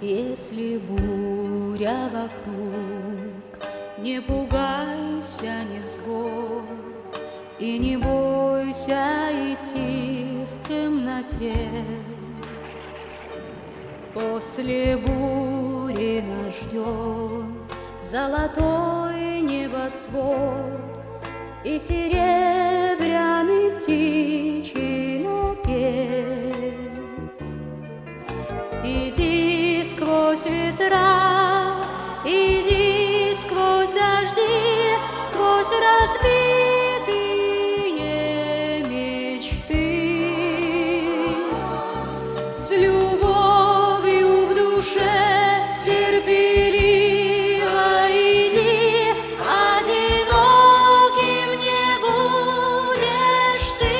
Если буря вокруг, не пугайся невзгод и не бойся идти в темноте. После бури нас ждет золотой небосвод и серебряный птичий напев. Иди сквозь ветра, иди сквозь дожди, сквозь разбитые мечты. С любовью в душе терпеливо иди, одиноким не будешь ты.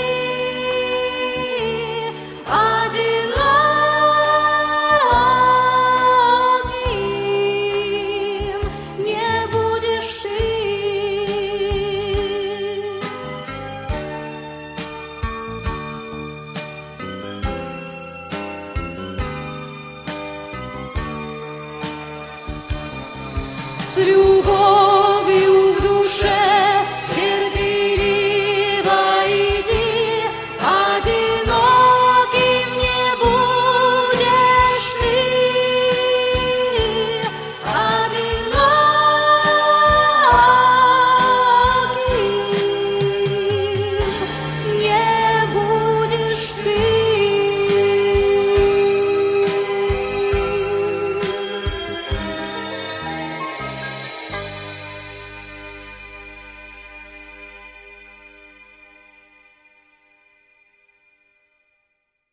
С любовью